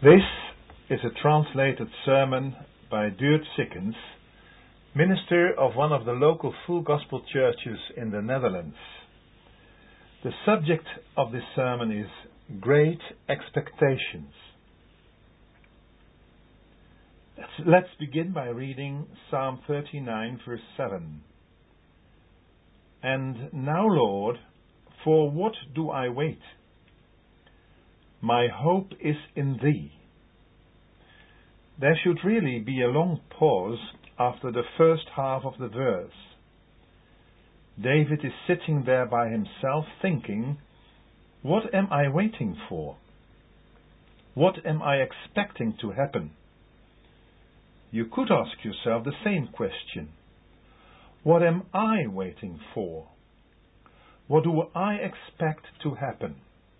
This is a translated sermon by Duurt Sikkens, minister of one of the local Full Gospel churches in the Netherlands. The subject of this sermon is Great Expectations. Let's begin by reading Psalm 39, verse 7. And now, Lord, for what do I wait? My hope is in Thee. There should really be a long pause after the first half of the verse. David is sitting there by himself thinking, what am I waiting for? What am I expecting to happen? You could ask yourself the same question. What am I waiting for? What do I expect to happen?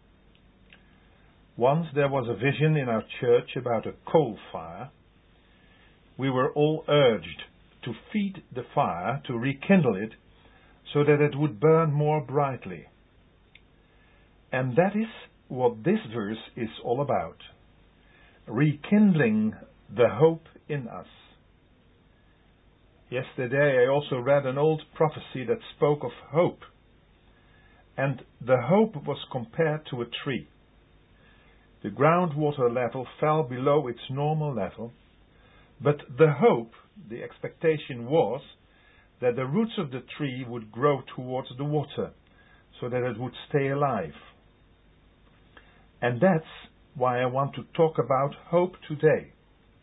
Once there was a vision in our church about a coal fire. We were all urged to feed the fire, to rekindle it, so that it would burn more brightly. And that is what this verse is all about. Rekindling the hope in us. Yesterday I also read an old prophecy that spoke of hope. And the hope was compared to a tree. The groundwater level fell below its normal level, but the hope, the expectation was that the roots of the tree would grow towards the water, so that it would stay alive. And that's why I want to talk about hope today.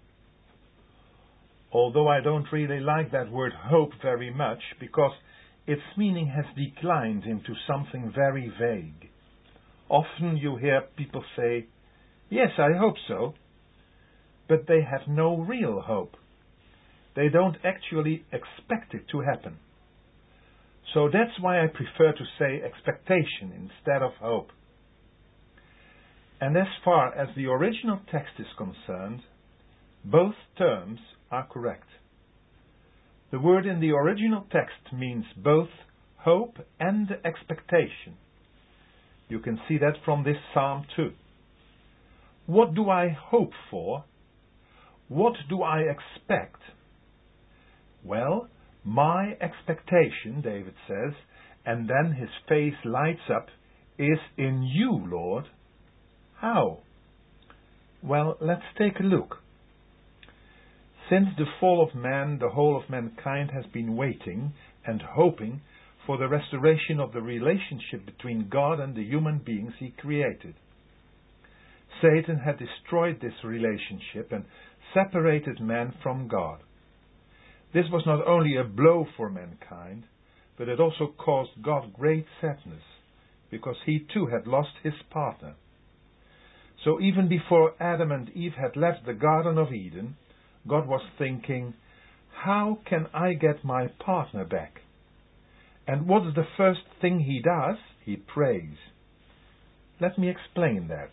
Although I don't really like that word hope very much, because its meaning has declined into something very vague. Often you hear people say, yes, I hope so, but they have no real hope. They don't actually expect it to happen. So that's why I prefer to say expectation instead of hope. And as far as the original text is concerned, both terms are correct. The word in the original text means both hope and expectation. You can see that from this psalm too. What do I hope for? What do I expect? Well, my expectation, David says, and then his face lights up, is in you, Lord. How? Well, let's take a look. Since the fall of man, the whole of mankind has been waiting and hoping for the restoration of the relationship between God and the human beings He created. Satan had destroyed this relationship and separated man from God. This was not only a blow for mankind, but it also caused God great sadness, because He too had lost his partner. So even before Adam and Eve had left the Garden of Eden, God was thinking, how can I get my partner back? And what is the first thing He does? He prays. Let me explain that.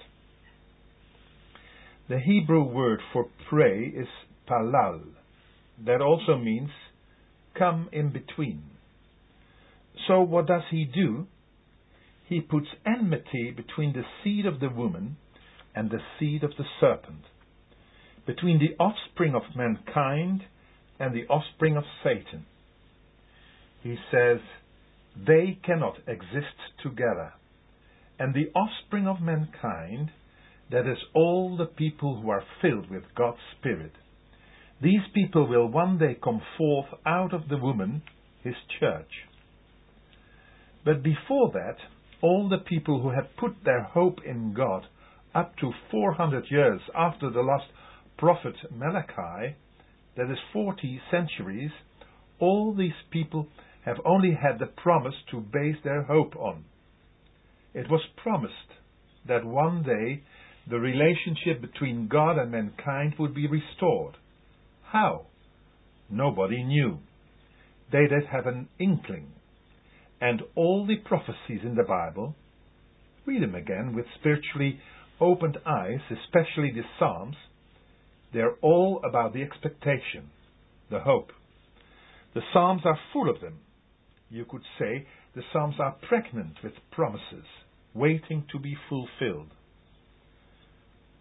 The Hebrew word for pray is palal. That also means come in between. So what does He do? He puts enmity between the seed of the woman and the seed of the serpent, between the offspring of mankind and the offspring of Satan. He says, they cannot exist together. And the offspring of mankind, that is all the people who are filled with God's Spirit. These people will one day come forth out of the woman, His church. But before that, all the people who had put their hope in God up to 400 years after the last prophet Malachi, that is 40 centuries, all these people have only had the promise to base their hope on. It was promised that one day the relationship between God and mankind would be restored. How? Nobody knew. They did have an inkling. And all the prophecies in the Bible, read them again with spiritually opened eyes, especially the Psalms, they're all about the expectation, the hope. The Psalms are full of them. You could say the Psalms are pregnant with promises, waiting to be fulfilled.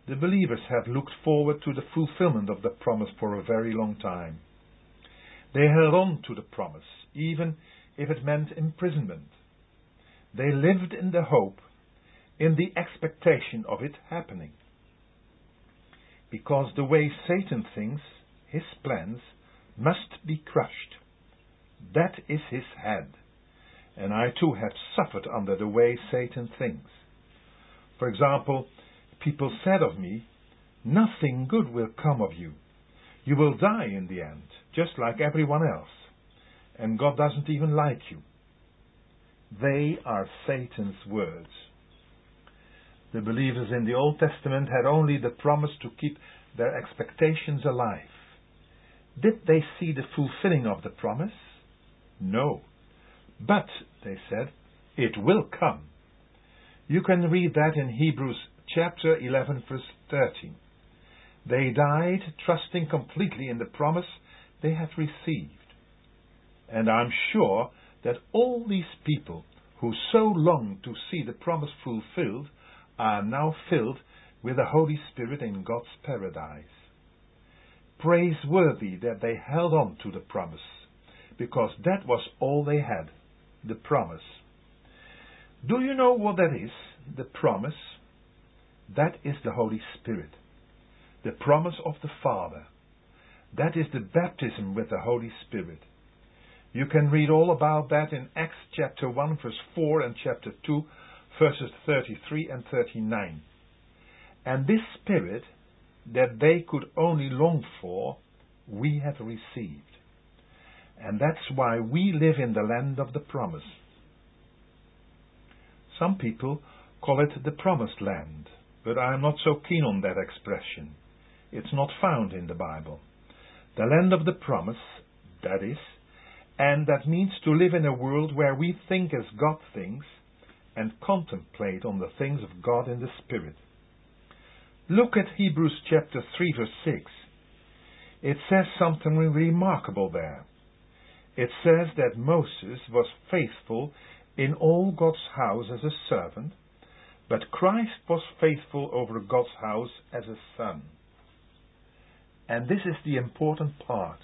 The believers have looked forward to the fulfillment of the promise for a very long time. They held on to the promise, even if it meant imprisonment. They lived in the hope, in the expectation of it happening. Because the way Satan thinks, his plans must be crushed. That is his head. And I too have suffered under the way Satan thinks. For example, people said of me, "Nothing good will come of you. You will die in the end, just like everyone else. And God doesn't even like you." They are Satan's words. The believers in the Old Testament had only the promise to keep their expectations alive. Did they see the fulfilling of the promise? No. But, they said, it will come. You can read that in Hebrews chapter 11 verse 13. They died trusting completely in the promise they had received. And I'm sure that all these people who so long to see the promise fulfilled are now filled with the Holy Spirit in God's paradise. Praiseworthy that they held on to the promise, because that was all they had, the promise. Do you know what that is, the promise? That is the Holy Spirit, the promise of the Father. That is the baptism with the Holy Spirit. You can read all about that in Acts chapter 1 verse 4 and chapter 2 verses 33 and 39. And this Spirit that they could only long for, we have received. And that's why we live in the land of the promise. Some people call it the promised land, but I am not so keen on that expression. It's not found in the Bible. The land of the promise, that is, and that means to live in a world where we think as God thinks and contemplate on the things of God in the Spirit. Look at Hebrews chapter 3 verse 6. It says something remarkable there. It says that Moses was faithful in all God's house as a servant, but Christ was faithful over God's house as a son. And this is the important part.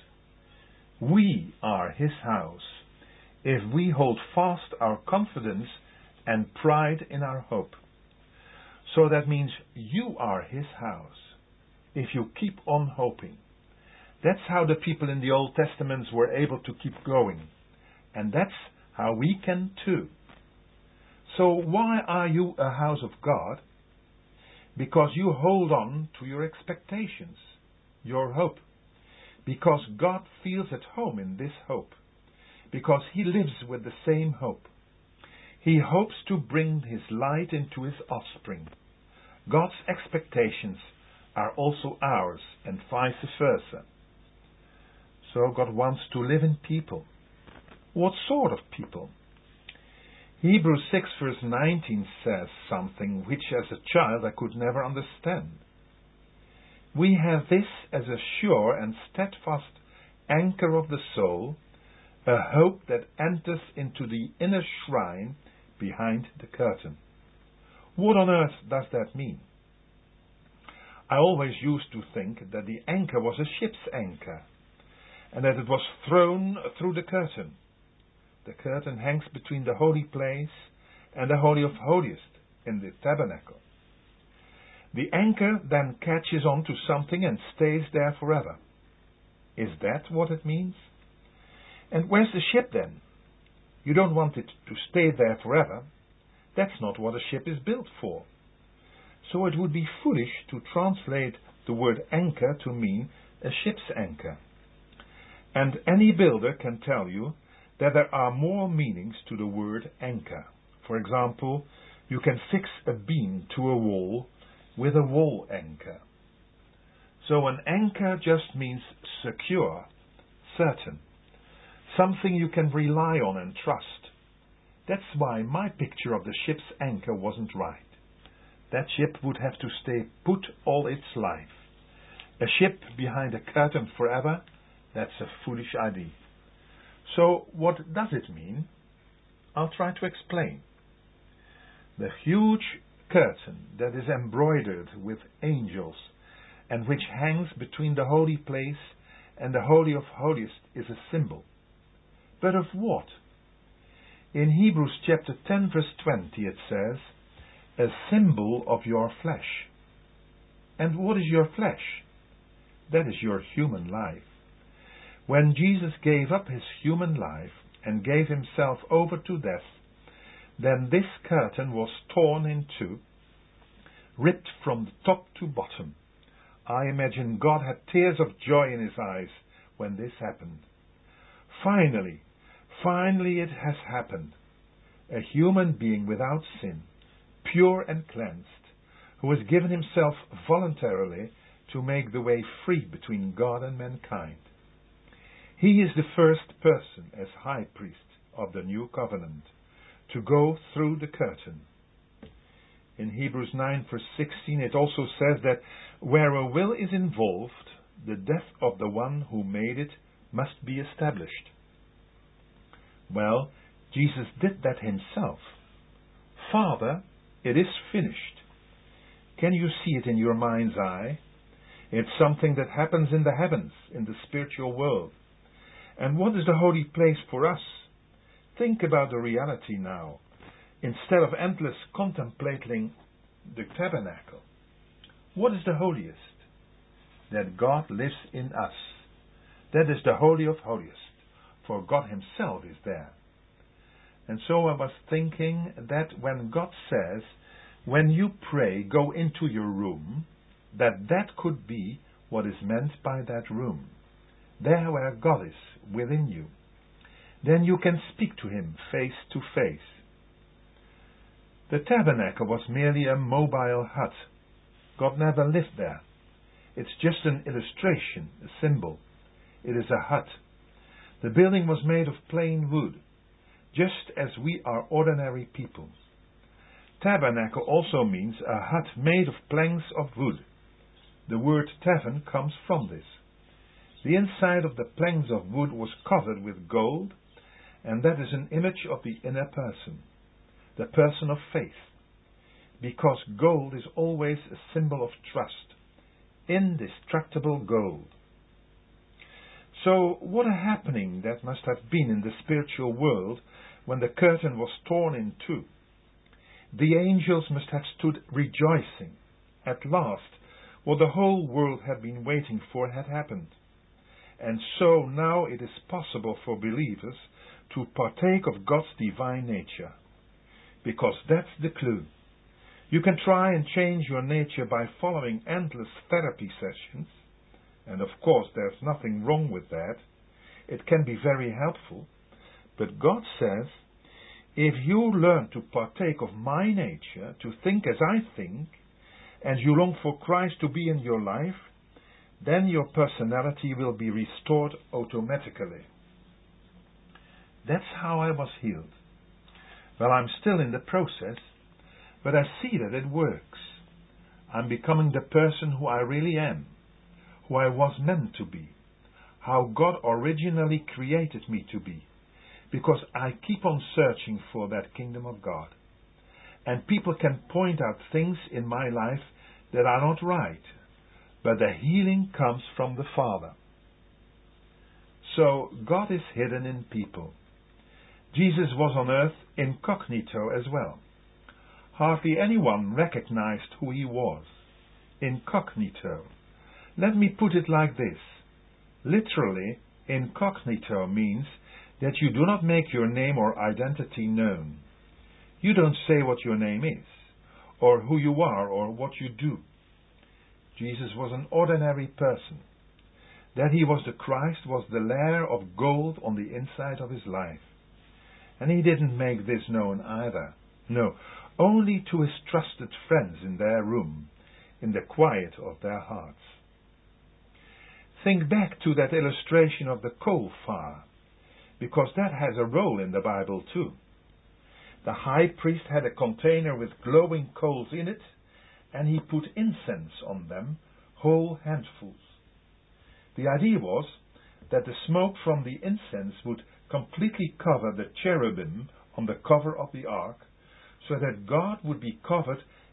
We are His house, if we hold fast our confidence and pride in our hope. So that means you are His house, if you keep on hoping. That's how the people in the Old Testaments were able to keep going. And that's how we can too. So why are you a house of God? Because you hold on to your expectations, your hope. Because God feels at home in this hope. Because He lives with the same hope. He hopes to bring His light into His offspring. God's expectations are also ours, and vice versa. So God wants to live in people. What sort of people? Hebrews 6 verse 19 says something which as a child I could never understand. We have this as a sure and steadfast anchor of the soul, a hope that enters into the inner shrine behind the curtain. What on earth does that mean? I always used to think that the anchor was a ship's anchor, and that it was thrown through the curtain. The curtain hangs between the holy place and the Holy of Holiest in the tabernacle. The anchor then catches on to something and stays there forever. Is that what it means? And where's the ship then? You don't want it to stay there forever. That's not what a ship is built for. So it would be foolish to translate the word anchor to mean a ship's anchor. And any builder can tell you that there are more meanings to the word anchor. For example, you can fix a beam to a wall with a wall anchor. So an anchor just means secure, certain, something you can rely on and trust. That's why my picture of the ship's anchor wasn't right. That ship would have to stay put all its life. A ship behind a curtain forever, that's a foolish idea. So what does it mean? I'll try to explain. The huge curtain that is embroidered with angels and which hangs between the holy place and the Holy of Holies is a symbol. But of what? In Hebrews chapter 10 verse 20 it says, a symbol of your flesh. And what is your flesh? That is your human life. When Jesus gave up his human life and gave himself over to death, then this curtain was torn in two, ripped from the top to bottom. I imagine God had tears of joy in his eyes when this happened. Finally it has happened. A human being without sin, pure and cleansed, who has given himself voluntarily to make the way free between God and mankind. He is the first person as high priest of the new covenant to go through the curtain. In Hebrews 9 verse 16 it also says that where a will is involved, the death of the one who made it must be established. Well, Jesus did that himself. Father, it is finished. Can you see it in your mind's eye? It's something that happens in the heavens, in the spiritual world. And what is the holy place for us? Think about the reality now. Instead of endless contemplating the tabernacle, what is the holiest? That God lives in us. That is the Holy of Holiest, for God himself is there. And so I was thinking that when God says, when you pray, go into your room, that could be what is meant by that room. There where God is, within you. Then you can speak to him face to face. The tabernacle was merely a mobile hut. God never lived there. It's just an illustration, a symbol. It is a hut. The building was made of plain wood, just as we are ordinary people. Tabernacle also means a hut made of planks of wood. The word taven comes from this. The inside of the planks of wood was covered with gold, and that is an image of the inner person, the person of faith, because gold is always a symbol of trust, indestructible gold. So what a happening that must have been in the spiritual world when the curtain was torn in two. The angels must have stood rejoicing. At last, what the whole world had been waiting for had happened. And so now it is possible for believers to partake of God's divine nature. Because that's the clue. You can try and change your nature by following endless therapy sessions. And of course there's nothing wrong with that. It can be very helpful. But God says, if you learn to partake of my nature, to think as I think, and you long for Christ to be in your life, then your personality will be restored automatically. That's how I was healed. Well, I'm still in the process, but I see that it works. I'm becoming the person who I really am, who I was meant to be, how God originally created me to be, because I keep on searching for that kingdom of God. And people can point out things in my life that are not right, but the healing comes from the Father. So God is hidden in people. Jesus was on earth incognito as well. Hardly anyone recognized who he was. Incognito. Let me put it like this. Literally, incognito means that you do not make your name or identity known. You don't say what your name is, or who you are, or what you do. Jesus was an ordinary person. That he was the Christ was the layer of gold on the inside of his life. And he didn't make this known either. No, only to his trusted friends in their room, in the quiet of their hearts. Think back to that illustration of the coal fire, because that has a role in the Bible too. The high priest had a container with glowing coals in it, and he put incense on them, whole handfuls. The idea was that the smoke from the incense would completely cover the cherubim on the cover of the ark, so that God would be covered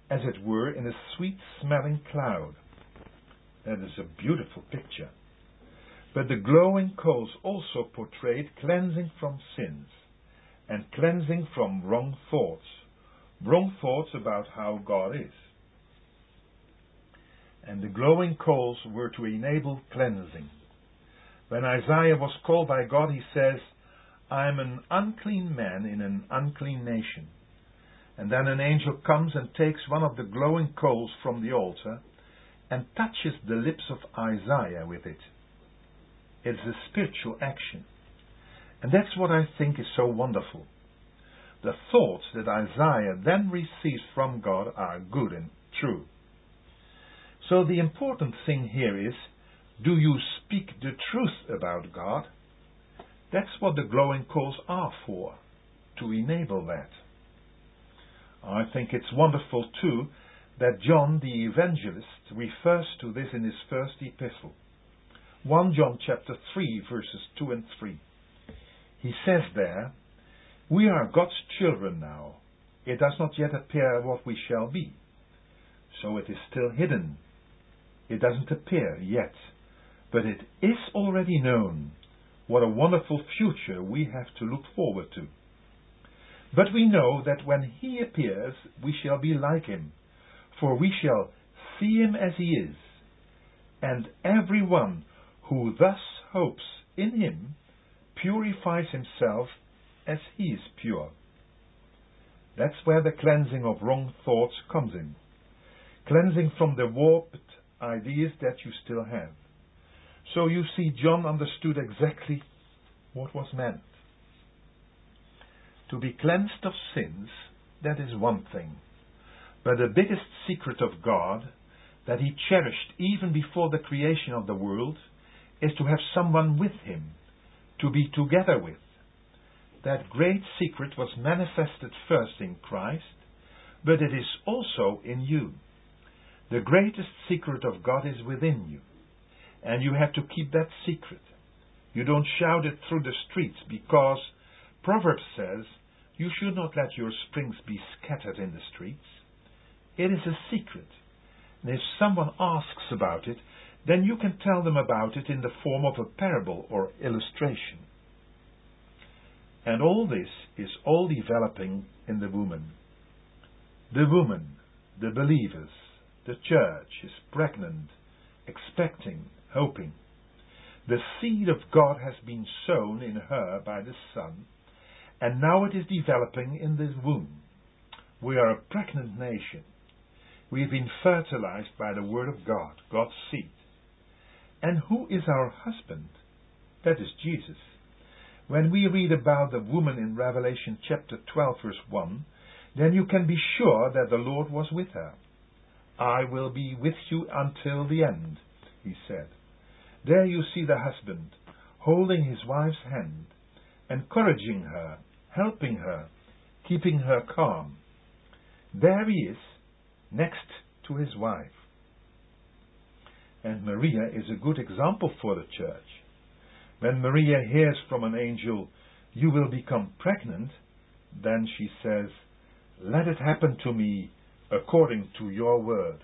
as it were, in a sweet-smelling cloud. That is a beautiful picture. But the glowing coals also portrayed cleansing from sins and cleansing from wrong thoughts about how God is. And the glowing coals were to enable cleansing. When Isaiah was called by God, he says, "I am an unclean man in an unclean nation." And then an angel comes and takes one of the glowing coals from the altar and touches the lips of Isaiah with it. It's a spiritual action. And that's what I think is so wonderful. The thoughts that Isaiah then receives from God are good and true. So the important thing here is, do you speak the truth about God? That's what the glowing coals are for, to enable that. I think it's wonderful too that John the Evangelist refers to this in his first epistle. 1 John chapter 3 verses 2 and 3. He says there, "We are God's children now. It does not yet appear what we shall be. So it is still hidden. It doesn't appear yet. But it is already known. What a wonderful future we have to look forward to. But we know that when He appears, we shall be like Him, for we shall see Him as He is. And everyone who thus hopes in Him purifies himself as He is pure." That's where the cleansing of wrong thoughts comes in. Cleansing from the warped ideas that you still have. So you see, John understood exactly what was meant. To be cleansed of sins, that is one thing. But the biggest secret of God, that He cherished even before the creation of the world, is to have someone with Him, to be together with. That great secret was manifested first in Christ, but it is also in you. The greatest secret of God is within you, and you have to keep that secret. You don't shout it through the streets, because Proverbs says you should not let your springs be scattered in the streets. It is a secret, and if someone asks about it, then you can tell them about it in the form of a parable or illustration. And all this is all developing in the woman. The woman, the believers, the church is pregnant, expecting, hoping. The seed of God has been sown in her by the Son, and now it is developing in this womb. We are a pregnant nation. We've been fertilized by the Word of God, God's seed. And who is our husband? That is Jesus. When we read about the woman in Revelation chapter 12 verse 1, then you can be sure that the Lord was with her. "I will be with you until the end," He said. There you see the husband holding his wife's hand, encouraging her, helping her, keeping her calm. There he is, next to his wife. And Maria is a good example for the church. When Maria hears from an angel, "You will become pregnant," then she says, "Let it happen to me according to your word."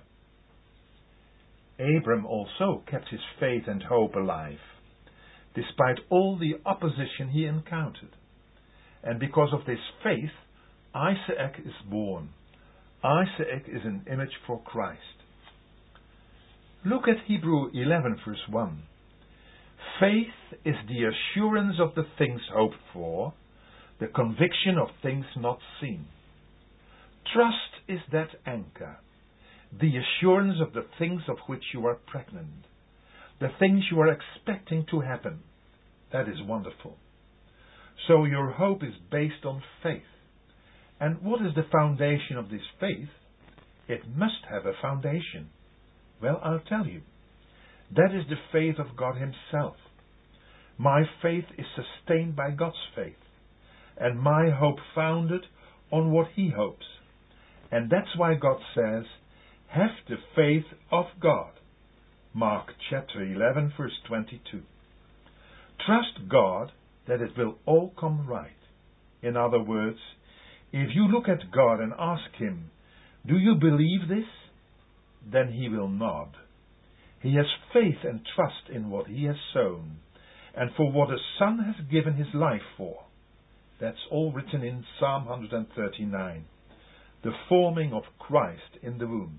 Abram also kept his faith and hope alive, despite all the opposition he encountered. And because of this faith, Isaac is born. Isaac is an image for Christ. Look at Hebrews 11 verse 1. Faith is the assurance of the things hoped for, the conviction of things not seen. Trust is that anchor, the assurance of the things of which you are pregnant, the things you are expecting to happen. That is wonderful. So your hope is based on faith. And what is the foundation of this faith? It must have a foundation. Well, I'll tell you. That is the faith of God Himself. My faith is sustained by God's faith, and my hope founded on what He hopes. And that's why God says, have the faith of God. Mark chapter 11 verse 22. Trust God that it will all come right. In other words, if you look at God and ask Him, Do you believe this? Then he will nod. He has faith and trust in what he has sown, and for what a son has given his life for. That's all written in Psalm 139. The forming of Christ in the womb.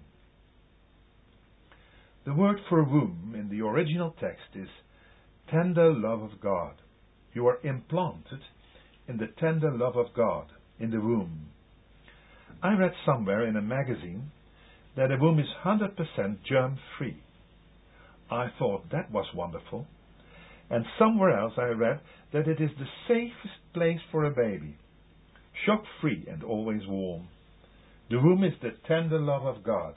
The word for womb in the original text is tender love of God. You are implanted in the tender love of God in the womb. I read somewhere in a magazine that a womb is 100% germ-free. I thought that was wonderful. And somewhere else I read that it is the safest place for a baby. Shock-free and always warm. The womb is the tender love of God.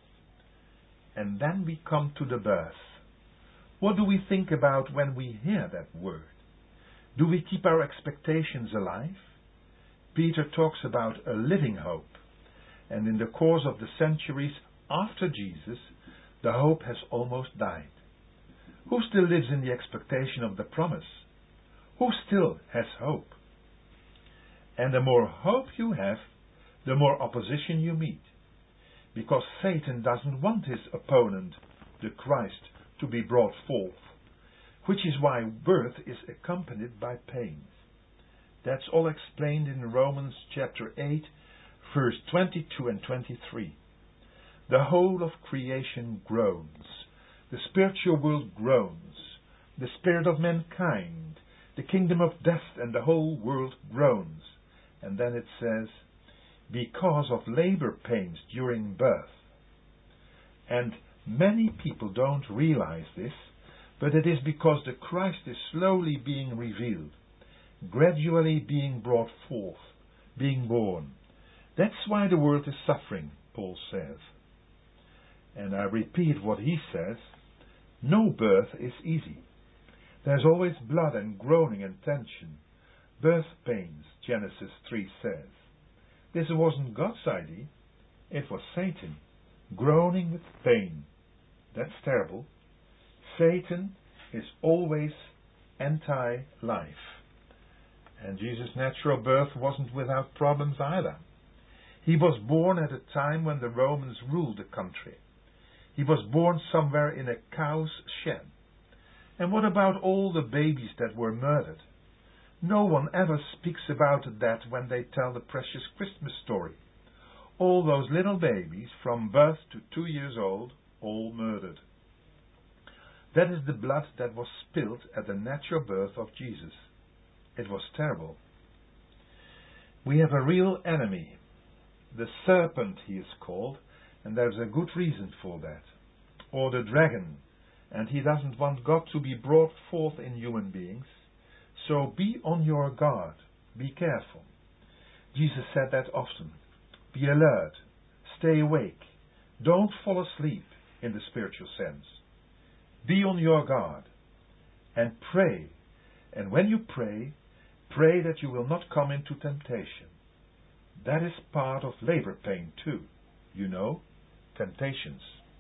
And then we come to the birth. What do we think about when we hear that word? Do we keep our expectations alive? Peter talks about a living hope. And in the course of the centuries after Jesus, the hope has almost died. Who still lives in the expectation of the promise? Who still has hope? And the more hope you have, the more opposition you meet. Because Satan doesn't want his opponent, the Christ, to be brought forth, which is why birth is accompanied by pains. That's all explained in Romans chapter 8, verse 22 and 23. The whole of creation groans. The spiritual world groans. The spirit of mankind, the kingdom of death, and the whole world groans. And then it says, because of labor pains during birth. And many people don't realize this, but it is because the Christ is slowly being revealed, gradually being brought forth, being born. That's why the world is suffering, Paul says. And I repeat what he says, no birth is easy. There's always blood and groaning and tension. Birth pains, Genesis 3 says. This wasn't God's idea, it was Satan, groaning with pain. That's terrible. Satan is always anti-life. And Jesus' natural birth wasn't without problems either. He was born at a time when the Romans ruled the country. He was born somewhere in a cow's shed. And what about all the babies that were murdered? No one ever speaks about that when they tell the precious Christmas story. All those little babies from birth to 2 years old, all murdered. That is the blood that was spilled at the natural birth of Jesus. It was terrible. We have a real enemy. The serpent, he is called, and there's a good reason for that. Or the dragon, and he doesn't want God to be brought forth in human beings. So be on your guard. Be careful. Jesus said that often. Be alert. Stay awake. Don't fall asleep in the spiritual sense. Be on your guard. And pray. And when you pray, pray that you will not come into temptation. That is part of labor pain too. You know, temptations.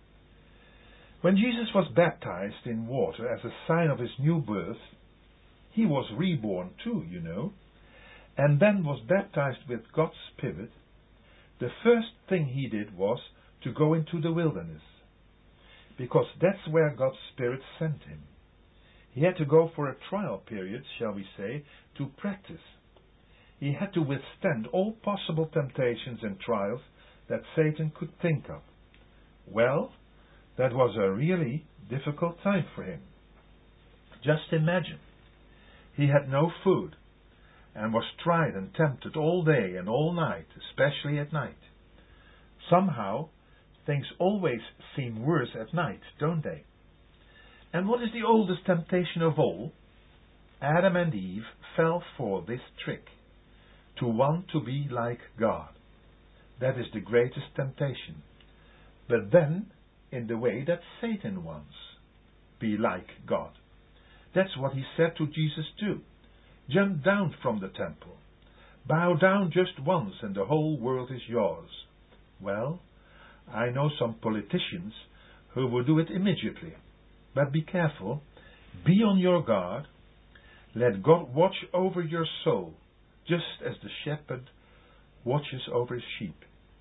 When Jesus was baptized in water as a sign of his new birth, he was reborn too, you know, and then was baptized with God's Spirit. The first thing he did was to go into the wilderness, because that's where God's Spirit sent him. He had to go for a trial period, shall we say, to practice. He had to withstand all possible temptations and trials that Satan could think of. Well, that was a really difficult time for him. Just imagine. He had no food and was tried and tempted all day and all night, especially at night. Somehow, things always seem worse at night, don't they? And what is the oldest temptation of all? Adam and Eve fell for this trick, to want to be like God. That is the greatest temptation. But then, in the way that Satan wants, be like God. That's what he said to Jesus too. Jump down from the temple. Bow down just once and the whole world is yours. Well, I know some politicians who will do it immediately. But be careful. Be on your guard. Let God watch over your soul, just as the shepherd watches over his sheep.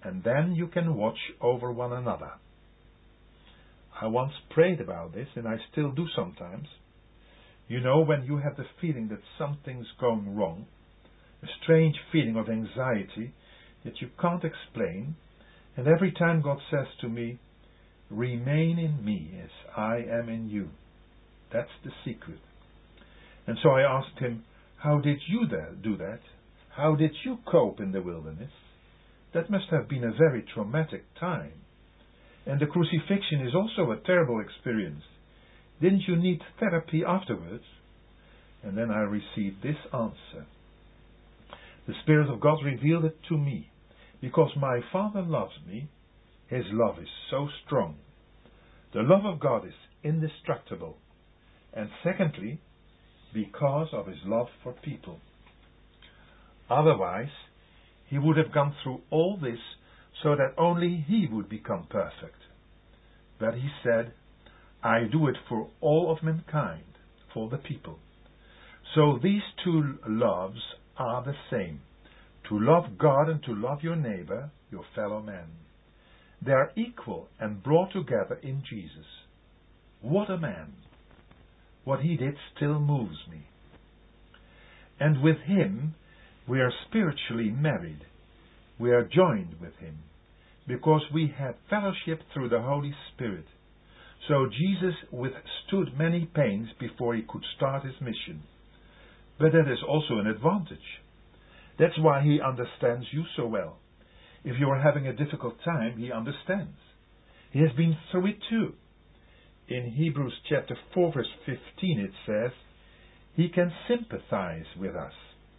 and then you can watch over one another. I once prayed about this, and I still do sometimes. You know, when you have the feeling that something's going wrong, a strange feeling of anxiety that you can't explain, and every time God says to me, "Remain in me as I am in you." That's the secret. And so I asked him, "How did you do that? How did you cope in the wilderness? That must have been a very traumatic time. And the crucifixion is also a terrible experience. Didn't you need therapy afterwards?" And then I received this answer. The Spirit of God revealed it to me. Because my Father loves me, His love is so strong. The love of God is indestructible. And secondly, because of His love for people. Otherwise, He would have gone through all this so that only He would become perfect. But He said, "I do it for all of mankind, for the people." So these two loves are the same. To love God and to love your neighbor, your fellow man. They are equal and brought together in Jesus. What a man! What He did still moves me. And with Him, we are spiritually married. We are joined with Him, because we have fellowship through the Holy Spirit. So Jesus withstood many pains before He could start His mission. But that is also an advantage. That's why He understands you so well. If you are having a difficult time, He understands. He has been through it too. In Hebrews chapter 4 verse 15 it says, He can sympathize with us.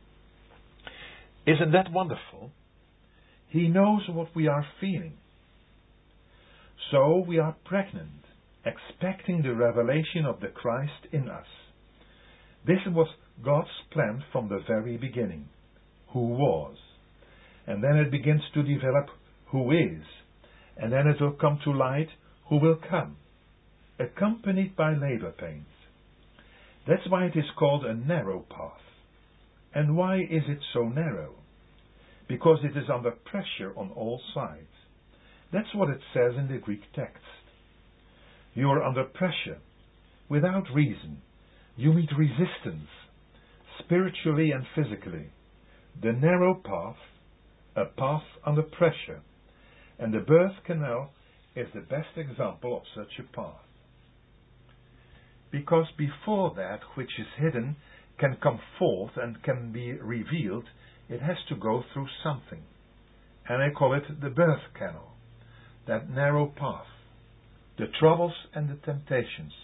Isn't that wonderful? He knows what we are feeling. So we are pregnant, expecting the revelation of the Christ in us. This was God's plan from the very beginning. Who was. And then it begins to develop who is. And then it will come to light who will come, accompanied by labor pains. That's why it is called a narrow path. And why is it so narrow? Because it is under pressure on all sides. That's what it says in the Greek text. You are under pressure, without reason. You meet resistance, spiritually and physically. The narrow path, a path under pressure, and the birth canal is the best example of such a path. Because before that which is hidden can come forth and can be revealed, it has to go through something. And I call it the birth canal, that narrow path, the troubles and the temptations.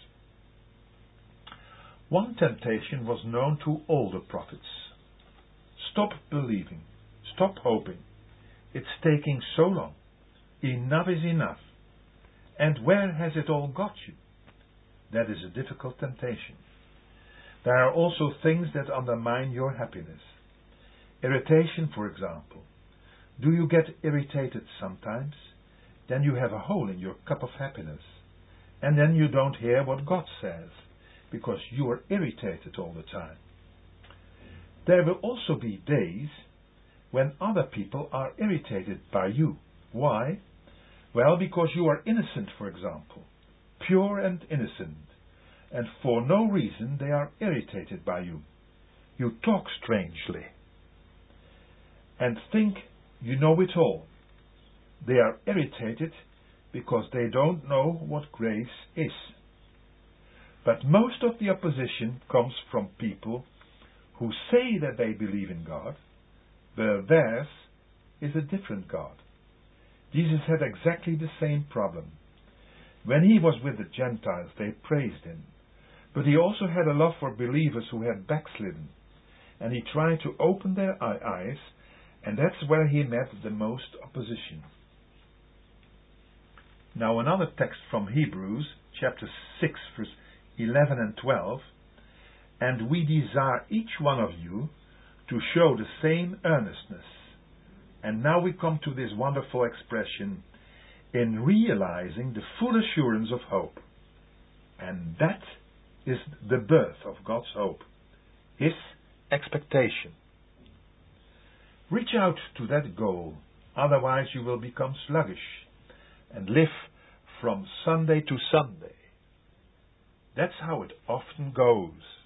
One temptation was known to all the prophets. Stop believing. Stop hoping. It's taking so long. Enough is enough. And where has it all got you? That is a difficult temptation. There are also things that undermine your happiness. Irritation, for example. Do you get irritated sometimes? Then you have a hole in your cup of happiness. And then you don't hear what God says, because you are irritated all the time. There will also be days when other people are irritated by you. Why? Well, because you are innocent, for example, pure and innocent, and for no reason they are irritated by you. You talk strangely and think you know it all. They are irritated because they don't know what grace is. But most of the opposition comes from people who say that they believe in God, but theirs is a different God. Jesus had exactly the same problem. When He was with the Gentiles, they praised Him. But He also had a love for believers who had backslidden. And He tried to open their eyes, and that's where He met the most opposition. Now another text from Hebrews, chapter 6, verse 11 and 12. And we desire each one of you to show the same earnestness. And now we come to this wonderful expression, in realizing the full assurance of hope. And that is the birth of God's hope, His expectation. Reach out to that goal. Otherwise you will become sluggish and live from Sunday to Sunday. That's how it often goes.